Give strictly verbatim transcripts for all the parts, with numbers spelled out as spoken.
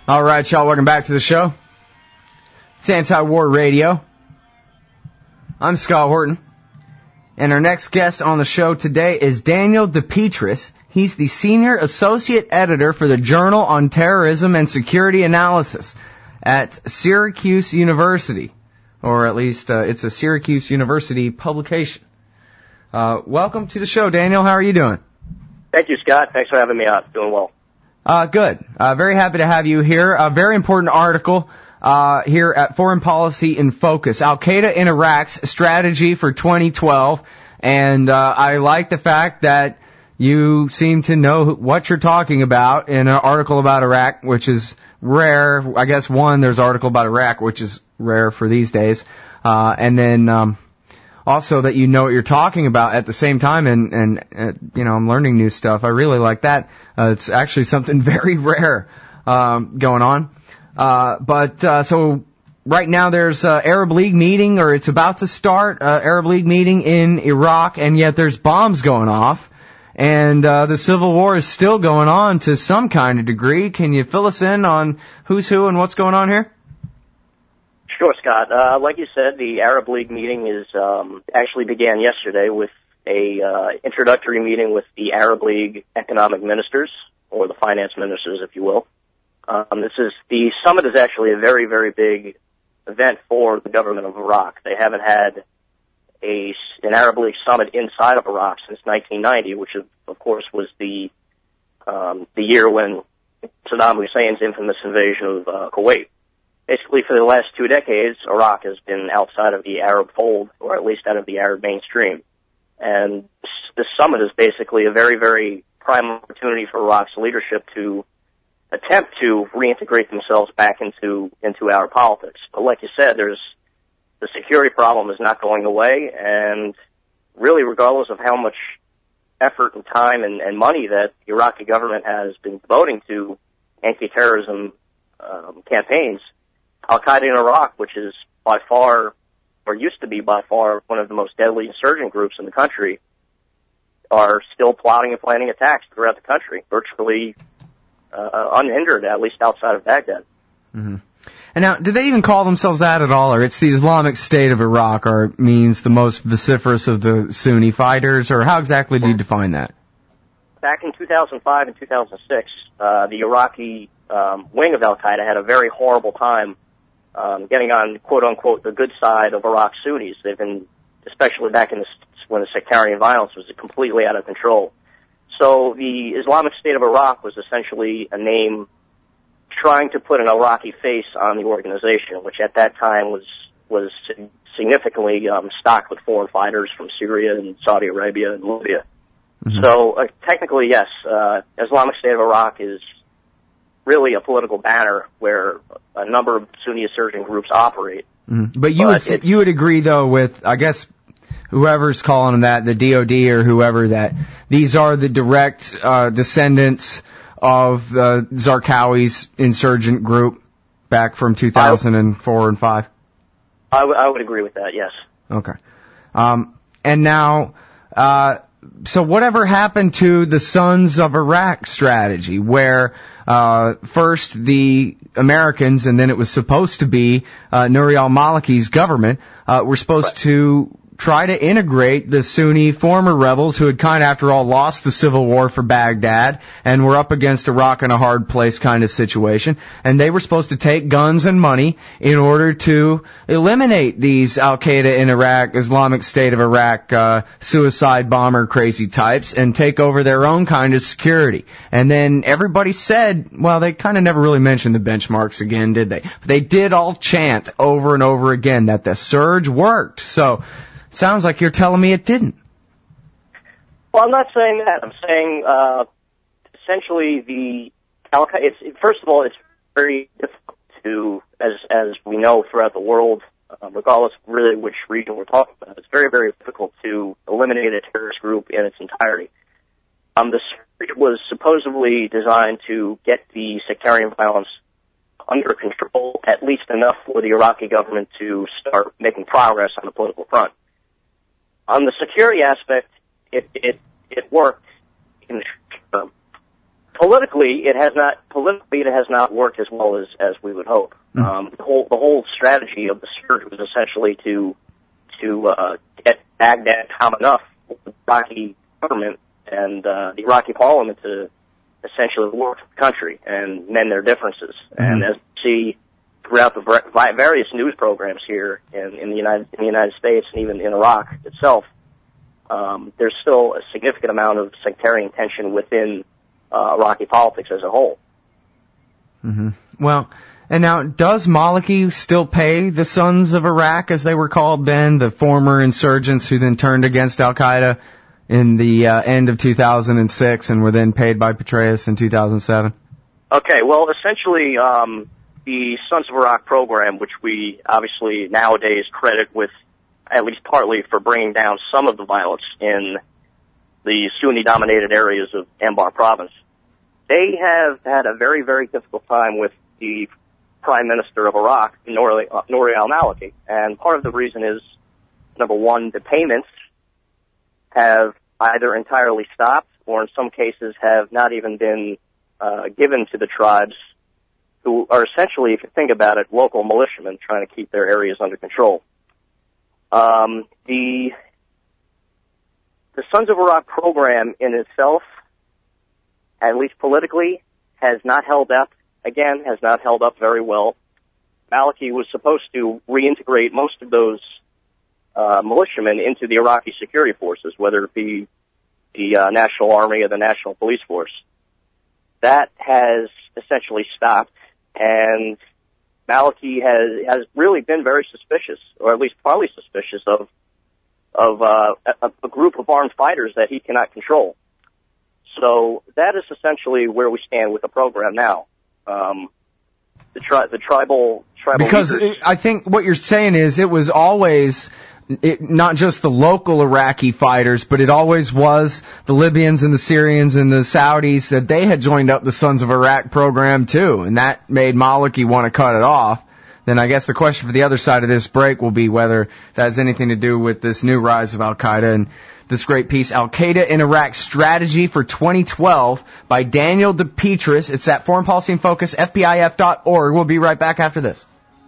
All right, y'all, welcome back to the show. It's Anti-War Radio. I'm Scott Horton. And our next guest on the show today is Daniel DePetris. He's the Senior Associate Editor for the Journal on Terrorism and Security Analysis at Syracuse University. Or at least uh, it's a Syracuse University publication. Uh, welcome to the show, Daniel. How are you doing? Thank you, Scott. Thanks for having me on. Doing well. Uh, good. Uh, very happy to have you here. A very important article, uh, here at Foreign Policy in Focus. Al-Qaeda in Iraq's strategy for twenty twelve. And, uh, I like the fact that you seem to know what you're talking about in an article about Iraq, which is rare. I guess one, there's an article about Iraq, which is rare for these days. Uh, and then, um, also that you know what you're talking about at the same time, and, and, uh, you know, I'm learning new stuff. I really like that. Uh, it's actually something very rare, um, going on. Uh, but, uh, so right now there's a Arab League meeting, or it's about to start, uh, Arab League meeting in Iraq, and yet there's bombs going off, and, uh, the civil war is still going on to some kind of degree. Can you fill us in on who's who and what's going on here? Sure, Scott. Uh, like you said, the Arab League meeting is um, actually began yesterday with a uh, introductory meeting with the Arab League economic ministers, or the finance ministers, if you will. Um, this is the summit is actually a very, very big event for the government of Iraq. They haven't had a an Arab League summit inside of Iraq since nineteen ninety, which of, of course was the um, the year when Saddam Hussein's infamous invasion of uh, Kuwait. Basically, for the last two decades, Iraq has been outside of the Arab fold, or at least out of the Arab mainstream. And this summit is basically a very, very prime opportunity for Iraq's leadership to attempt to reintegrate themselves back into into Arab politics. But like you said, there's the security problem is not going away, and really, regardless of how much effort and time and, and money that the Iraqi government has been devoting to anti-terrorism um, campaigns, Al-Qaeda in Iraq, which is by far, or used to be by far, one of the most deadly insurgent groups in the country, are still plotting and planning attacks throughout the country, virtually uh, unhindered, at least outside of Baghdad. Mm-hmm. And now, do they even call themselves that at all, or it's the Islamic State of Iraq, or it means the most vociferous of the Sunni fighters, or how exactly do you define that? Back in two thousand five and two thousand six, uh, the Iraqi um, wing of Al-Qaeda had a very horrible time Um, getting on, quote-unquote, the good side of Iraq Sunnis. They've been, especially back in the, when the sectarian violence was completely out of control. So the Islamic State of Iraq was essentially a name trying to put an Iraqi face on the organization, which at that time was was significantly um, stocked with foreign fighters from Syria and Saudi Arabia and Libya. Mm-hmm. So uh, technically, yes, uh, Islamic State of Iraq is really a political banner where a number of Sunni insurgent groups operate. Mm. But you but would you would agree though with, I guess, whoever's calling them that, the D O D or whoever, that these are the direct uh, descendants of uh, Zarqawi's insurgent group back from two thousand four and five? I, w- I would agree with that, yes. Okay. Um, and now, uh, so whatever happened to the Sons of Iraq strategy, where uh first the Americans, and then it was supposed to be uh Nouri al-Maliki's government, uh were supposed right. to try to integrate the Sunni former rebels who had kind of, after all, lost the civil war for Baghdad and were up against Iraq in a hard place kind of situation. And they were supposed to take guns and money in order to eliminate these Al-Qaeda in Iraq, Islamic State of Iraq, uh, suicide bomber crazy types, and take over their own kind of security. And then everybody said, well, they kind of never really mentioned the benchmarks again, did they? But they did all chant over and over again that the surge worked. So, sounds like you're telling me it didn't. Well, I'm not saying that. I'm saying uh, essentially the Al-Qaeda. It's, first of all, it's very difficult to, as as we know throughout the world, uh, regardless of really which region we're talking about, it's very very difficult to eliminate a terrorist group in its entirety. Um, the surge was supposedly designed to get the sectarian violence under control, at least enough for the Iraqi government to start making progress on the political front. On the security aspect, it it, it worked in the short term. politically, it has not politically it has not worked as well as, as we would hope. Mm. Um, the whole the whole strategy of the surge was essentially to to uh, get Baghdad calm enough with the Iraqi government and uh, the Iraqi parliament to essentially work the country and mend their differences. Mm-hmm. And as we see throughout the various news programs here in, in the United in the United States and even in Iraq itself, um, there's still a significant amount of sectarian tension within uh, Iraqi politics as a whole. Mm-hmm. Well, and now, does Maliki still pay the Sons of Iraq, as they were called then, the former insurgents who then turned against al-Qaeda in the uh, end of two thousand six and were then paid by Petraeus in two thousand seven? Okay, well, essentially, um, the Sons of Iraq program, which we obviously nowadays credit with, at least partly, for bringing down some of the violence in the Sunni-dominated areas of Anbar province, they have had a very, very difficult time with the Prime Minister of Iraq, Nouri, uh, Nouri al-Maliki. And part of the reason is, number one, the payments have either entirely stopped or in some cases have not even been uh, given to the tribes, who are essentially, if you think about it, local militiamen trying to keep their areas under control. Um, the the Sons of Iraq program in itself, at least politically, has not held up, again, has not held up very well. Maliki was supposed to reintegrate most of those uh, militiamen into the Iraqi security forces, whether it be the uh, National Army or the National Police Force. That has essentially stopped, and Maliki has has really been very suspicious, or at least partly suspicious, of of uh, a, a group of armed fighters that he cannot control. So that is essentially where we stand with the program now. Um, the, tri- the tribal tribal because leaders. I think what you're saying is it was always it, not just the local Iraqi fighters, but it always was the Libyans and the Syrians and the Saudis that they had joined up the Sons of Iraq program too, and that made Maliki want to cut it off. Then I guess the question for the other side of this break will be whether that has anything to do with this new rise of al-Qaeda and this great piece, Al-Qaeda in Iraq Strategy for twenty twelve by Daniel DePetris. It's at Foreign Policy in Focus, F P I F dot org. We'll be right back after this.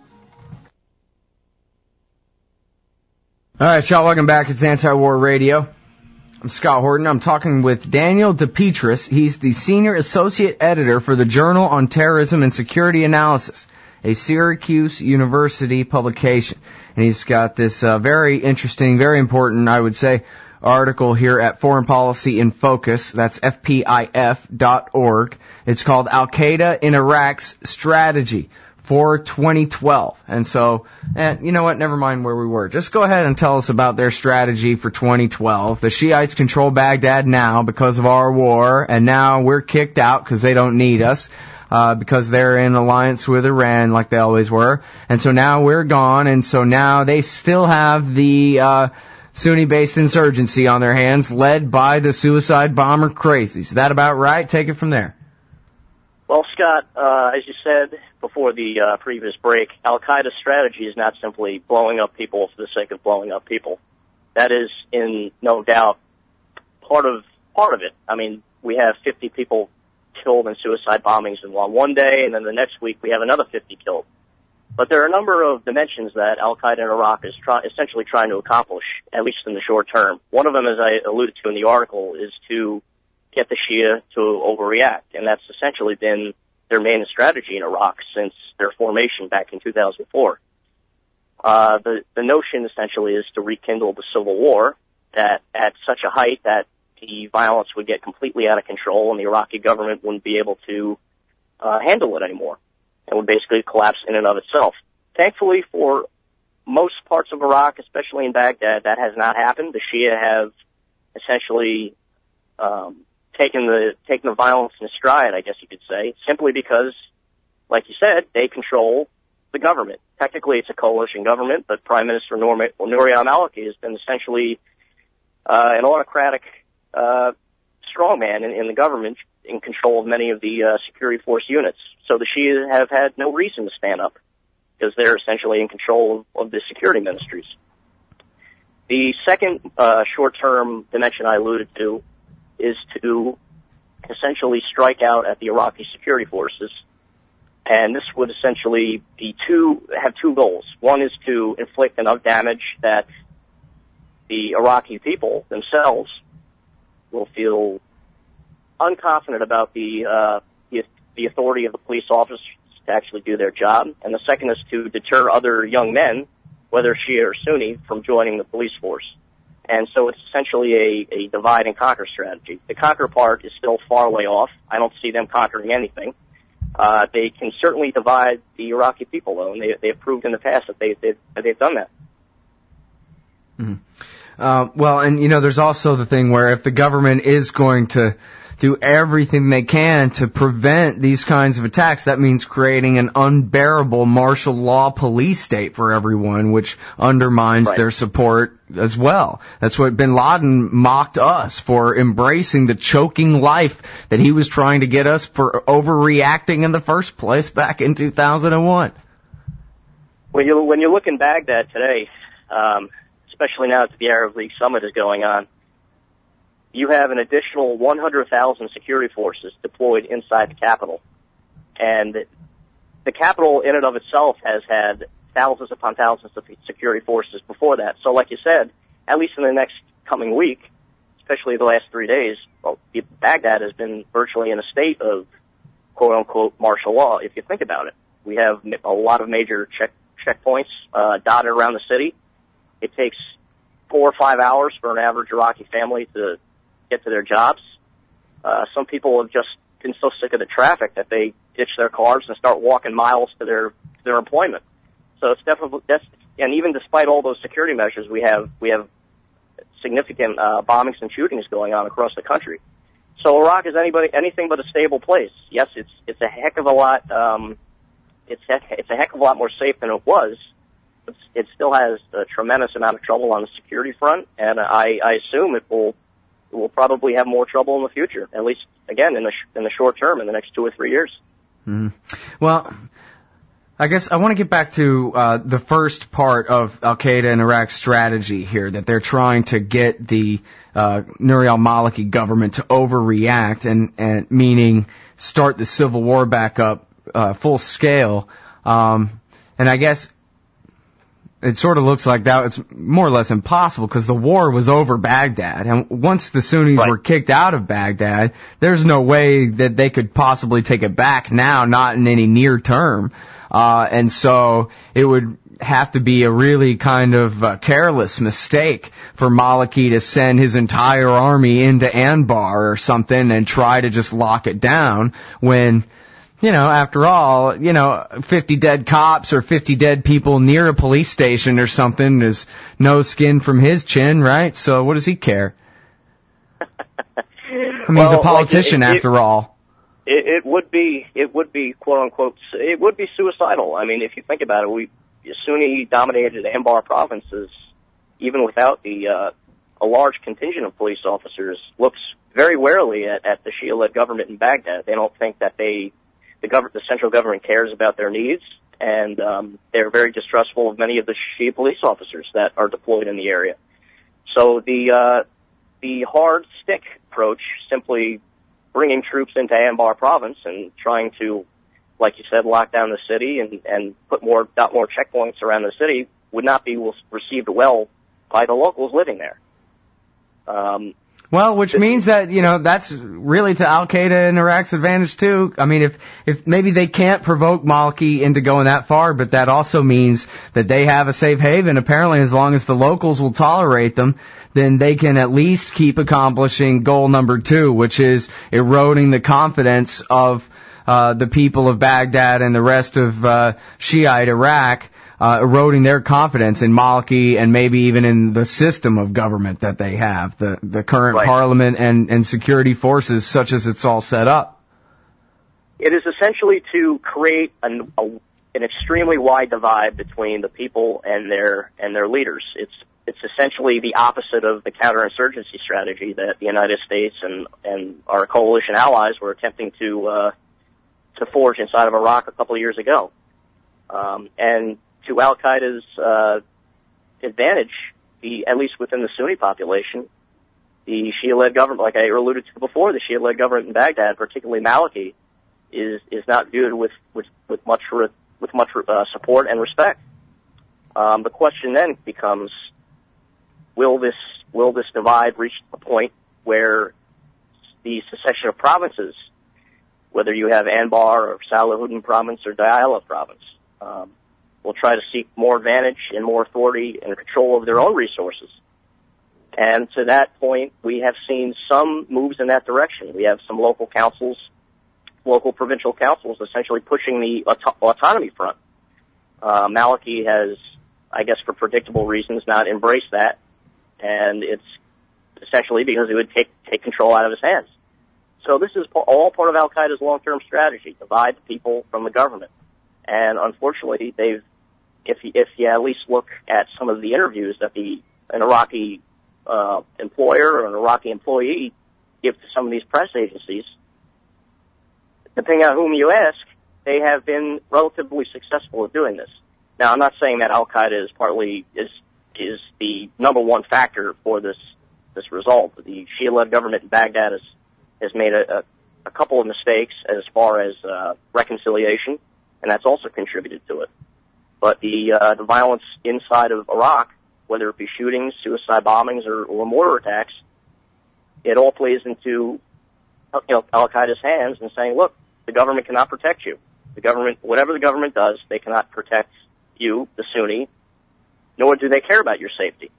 All right, y'all, welcome back. It's Anti-War Radio. I'm Scott Horton. I'm talking with Daniel DePetris. He's the Senior Associate Editor for the Journal on Terrorism and Security Analysis, a Syracuse University publication. And he's got this uh, very interesting, very important, I would say, article here at Foreign Policy in Focus. That's F P I F dot org. It's called Al-Qaeda in Iraq's Strategy for twenty twelve. And so, and you know what, never mind where we were. Just go ahead and tell us about their strategy for twenty twelve. The Shiites control Baghdad now because of our war, and now we're kicked out because they don't need us. Uh, because they're in alliance with Iran like they always were. And so now we're gone, and so now they still have the, uh, Sunni-based insurgency on their hands, led by the suicide bomber crazies. Is that about right? Take it from there. Well, Scott, uh, as you said before the uh, previous break, Al-Qaeda's strategy is not simply blowing up people for the sake of blowing up people. That is, in no doubt, part of part of it. I mean, we have fifty people killed in suicide bombings in one day, and then the next week we have another fifty killed. But there are a number of dimensions that Al-Qaeda in Iraq is try- essentially trying to accomplish, at least in the short term. One of them, as I alluded to in the article, is to get the Shia to overreact, and that's essentially been their main strategy in Iraq since their formation back in two thousand four. Uh, the, the notion essentially is to rekindle the civil war that at such a height that the violence would get completely out of control and the Iraqi government wouldn't be able to uh, handle it anymore. It would basically collapse in and of itself. Thankfully, for most parts of Iraq, especially in Baghdad, that has not happened. The Shia have essentially um, taken the taken the violence in stride, I guess you could say, simply because, like you said, they control the government. Technically, it's a coalition government, but Prime Minister Nouri, Nouri al-Maliki has been essentially uh, an autocratic uh, strongman in, in the government, in control of many of the uh, security force units. So the Shia have had no reason to stand up because they're essentially in control of, of the security ministries. The second uh, short-term dimension I alluded to is to essentially strike out at the Iraqi security forces. And this would essentially be two, have two goals. One is to inflict enough damage that the Iraqi people themselves will feel unconfident about the, uh, the, the authority of the police officers to actually do their job. And the second is to deter other young men, whether Shia or Sunni, from joining the police force. And so it's essentially a, a divide and conquer strategy. The conquer part is still far way off. I don't see them conquering anything. Uh, they can certainly divide the Iraqi people, though, and they, they have proved in the past that they, they, that they've done that. Mm-hmm. Uh, well, and, you know, there's also the thing where if the government is going to do everything they can to prevent these kinds of attacks, that means creating an unbearable martial law police state for everyone, which undermines right. their support as well. That's what bin Laden mocked us for, embracing the choking life that he was trying to get us for overreacting in the first place back in two thousand one. When you when you look in Baghdad today, um, especially now that the Arab League summit is going on, you have an additional one hundred thousand security forces deployed inside the capital. And the capital in and of itself has had thousands upon thousands of security forces before that. So like you said, at least in the next coming week, especially the last three days, well, Baghdad has been virtually in a state of quote-unquote martial law, if you think about it. We have a lot of major check checkpoints uh, dotted around the city. It takes four or five hours for an average Iraqi family to get to their jobs. Uh, some people have just been so sick of the traffic that they ditch their cars and start walking miles to their to their employment. So it's definitely that's and even despite all those security measures, we have we have significant uh, bombings and shootings going on across the country. So Iraq is anybody anything but a stable place. Yes, it's it's a heck of a lot. Um, it's it's a heck of a lot more safe than it was. But it still has a tremendous amount of trouble on the security front, and I, I assume it will it will probably have more trouble in the future. At least again in the sh- in the short term, in the next two or three years. Mm. Well, I guess I want to get back to uh, the first part of Al-Qaeda and Iraq's strategy here, that they're trying to get the uh, Nouri al-Maliki government to overreact, and, and meaning start the civil war back up uh, full scale. Um, and I guess it sort of looks like that it's more or less impossible because the war was over Baghdad. And once the Sunnis right. were kicked out of Baghdad, there's no way that they could possibly take it back now, not in any near term. Uh, and so it would have to be a really kind of uh, careless mistake for Maliki to send his entire army into Anbar or something and try to just lock it down when, you know, after all, you know, fifty dead cops or fifty dead people near a police station or something is no skin from his chin, right? So what does he care? I mean, well, he's a politician like it, it, after all. It, it would be, it would be, quote unquote, it would be suicidal. I mean, if you think about it, we, Sunni dominated Anbar provinces, even without the, uh, a large contingent of police officers, looks very warily at, at the Shia-led government in Baghdad. They don't think that they, the government, the central government cares about their needs, and, um, they're very distrustful of many of the Shia police officers that are deployed in the area. So the, uh, the hard stick approach, simply bringing troops into Anbar province and trying to, like you said, lock down the city and, and put more, dot more checkpoints around the city, would not be received well by the locals living there. Um, well, which means that, you know, that's really to Al-Qaeda and Iraq's advantage too. I mean, if, if maybe they can't provoke Maliki into going that far, but that also means that they have a safe haven. Apparently, as long as the locals will tolerate them, then they can at least keep accomplishing goal number two, which is eroding the confidence of uh the people of Baghdad and the rest of uh Shiite Iraq, uh eroding their confidence in Maliki and maybe even in the system of government that they have, the the current right. parliament and, and security forces such as it's all set up. It is essentially to create an, a, an extremely wide divide between the people and their and their leaders. It's It's essentially the opposite of the counterinsurgency strategy that the United States and, and our coalition allies were attempting to uh, to forge inside of Iraq a couple of years ago. Um, and to Al-Qaeda's uh, advantage, the, at least within the Sunni population, the Shia-led government, like I alluded to before, the Shia-led government in Baghdad, particularly Maliki, is is not viewed with with, with much with much uh, support and respect. Um, the question then becomes: Will this will this divide reach a point where the secession of provinces, whether you have Anbar or Salahuddin province or Diyala province, um, will try to seek more advantage and more authority and control of their own resources? And to that point, we have seen some moves in that direction. We have some local councils, local provincial councils, essentially pushing the auto- autonomy front. Uh, Maliki has, I guess for predictable reasons, not embraced that, and it's essentially because it would take take control out of his hands. So this is all part of Al-Qaeda's long-term strategy: divide the people from the government. And unfortunately, they've, if you, if you at least look at some of the interviews that the an Iraqi uh, employer or an Iraqi employee give to some of these press agencies, depending on whom you ask, they have been relatively successful at doing this. Now, I'm not saying that Al-Qaeda is partly is is the number one factor for this this result. The Shia-led government in Baghdad has has made a, a, a couple of mistakes as far as uh, reconciliation, and that's also contributed to it. But the uh, the violence inside of Iraq, whether it be shootings, suicide bombings, or, or mortar attacks, it all plays into you know Al-Qaeda's hands and saying, look, the government cannot protect you. The government, whatever the government does, they cannot protect you, the Sunni, nor do they care about your safety.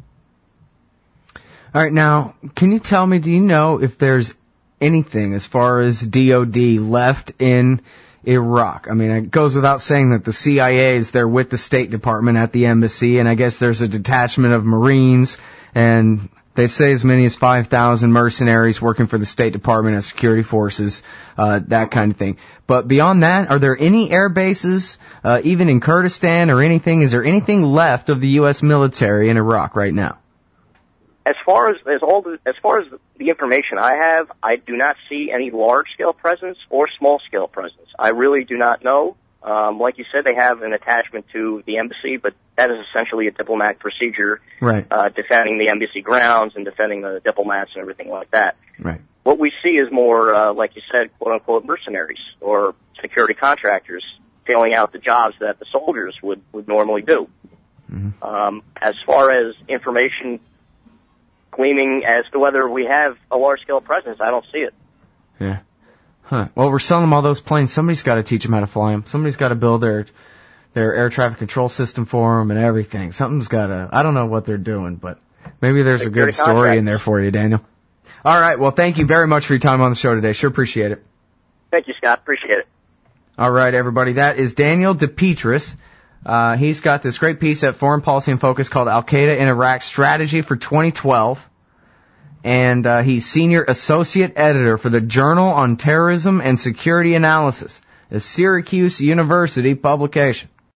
All right, now, can you tell me, do you know if there's anything as far as D O D left in Iraq? I mean, it goes without saying that the C I A is there with the State Department at the embassy, and I guess there's a detachment of Marines, and they say as many as five thousand mercenaries working for the State Department as security forces, uh, that kind of thing. But beyond that, are there any air bases, uh, even in Kurdistan or anything? Is there anything left of the U S military in Iraq right now? As far as, as all the, as far as the information I have, I do not see any large-scale presence or small-scale presence. I really do not know. Um, like you said, they have an attachment to the embassy, but that is essentially a diplomatic procedure, right? Uh, defending the embassy grounds and defending the diplomats and everything like that. Right. What we see is more, uh, like you said, quote-unquote mercenaries or security contractors filling out the jobs that the soldiers would, would normally do. Mm-hmm. Um, as far as information gleaming as to whether we have a large-scale presence, I don't see it. Yeah. Huh. Well, we're selling them all those planes. Somebody's got to teach them how to fly them. Somebody's got to build their their air traffic control system for them and everything. Something's got to, I don't know what they're doing, but maybe there's a good story in there for you, Daniel. All right. Well, thank you very much for your time on the show today. Sure appreciate it. Thank you, Scott. Appreciate it. All right, everybody. That is Daniel DePetris. Uh, he's got this great piece at Foreign Policy in Focus called Al-Qaeda in Iraq Strategy for twenty twelve. And uh, he's senior associate editor for the Journal on Terrorism and Security Analysis, a Syracuse University publication.